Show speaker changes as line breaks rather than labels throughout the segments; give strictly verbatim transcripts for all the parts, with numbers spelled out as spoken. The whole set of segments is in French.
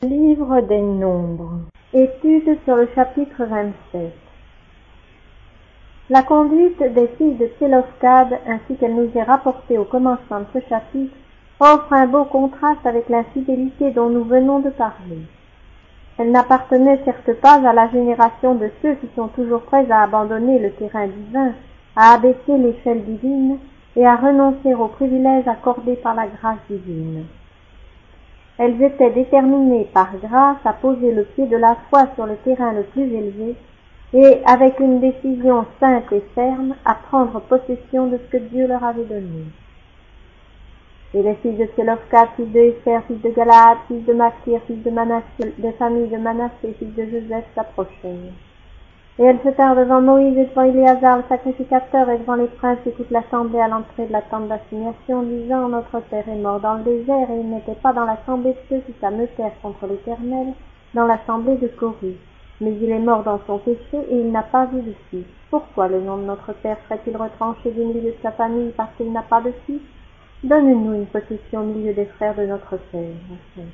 Livre des Nombres. Étude sur le chapitre vingt-sept. La conduite des filles de Tsélophkhad, ainsi qu'elle nous est rapportée au commencement de ce chapitre, offre un beau contraste avec l'infidélité dont nous venons de parler. Elle n'appartenait certes pas à la génération de ceux qui sont toujours prêts à abandonner le terrain divin, à abaisser l'échelle divine et à renoncer aux privilèges accordés par la grâce divine. Elles étaient déterminées par grâce à poser le pied de la foi sur le terrain le plus élevé et, avec une décision sainte et ferme, à prendre possession de ce que Dieu leur avait donné. Et les fils de Tsélophkhad, fils de Épher, fils de Galaad, fils de Makir, fils de Manassé, des familles de Manassé, fils de Joseph, s'approchèrent. Et elles se tinrent devant Moïse et devant Éléazar, le sacrificateur, et devant les princes et toute l'assemblée à l'entrée de la tente d'assignation, disant: Notre père est mort dans le désert, et il n'était pas dans l'assemblée de ceux qui s'ameutèrent contre l'Éternel, dans l'assemblée de Coré. Mais il est mort dans son péché, et il n'a pas vu de fils. Pourquoi le nom de notre père serait-il retranché du milieu de sa famille parce qu'il n'a pas de fils? Donne-nous une possession au milieu des frères de notre père.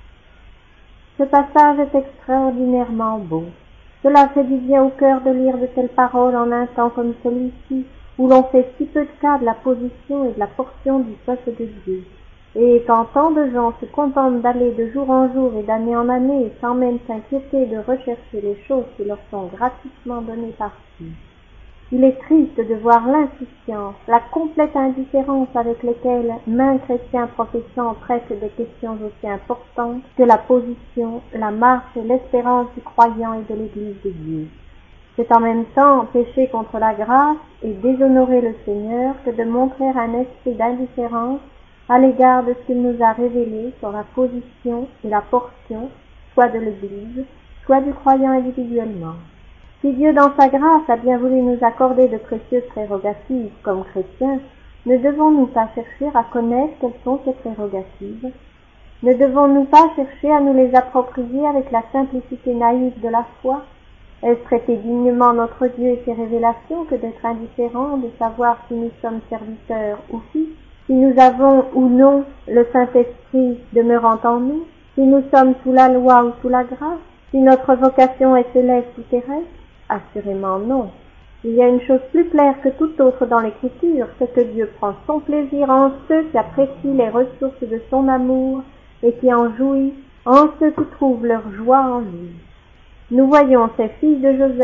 Ce passage est extraordinairement beau. Cela fait du bien au cœur de lire de telles paroles en un temps comme celui-ci, où l'on fait si peu de cas de la position et de la portion du peuple de Dieu. Et quand tant de gens se contentent d'aller de jour en jour et d'année en année sans même s'inquiéter de rechercher les choses qui leur sont gratuitement données par Dieu. Il est triste de voir l'insouciance, la complète indifférence avec lesquelles maints chrétiens professants traitent des questions aussi importantes que la position, la marche et l'espérance du croyant et de l'Église de Dieu. C'est en même temps pécher contre la grâce et déshonorer le Seigneur que de montrer un esprit d'indifférence à l'égard de ce qu'il nous a révélé sur la position et la portion, soit de l'Église, soit du croyant individuellement. Si Dieu dans sa grâce a bien voulu nous accorder de précieuses prérogatives comme chrétiens, ne devons-nous pas chercher à connaître quelles sont ces prérogatives? Ne devons-nous pas chercher à nous les approprier avec la simplicité naïve de la foi? Est-ce traiter dignement notre Dieu et ses révélations que d'être indifférents de savoir si nous sommes serviteurs ou fils, si nous avons ou non le Saint-Esprit demeurant en nous, si nous sommes sous la loi ou sous la grâce, si notre vocation est céleste ou terrestre? Assurément non. Il y a une chose plus claire que toute autre dans l'Écriture, c'est que Dieu prend son plaisir en ceux qui apprécient les ressources de son amour et qui en jouissent, en ceux qui trouvent leur joie en lui. Nous voyons ces filles de Joseph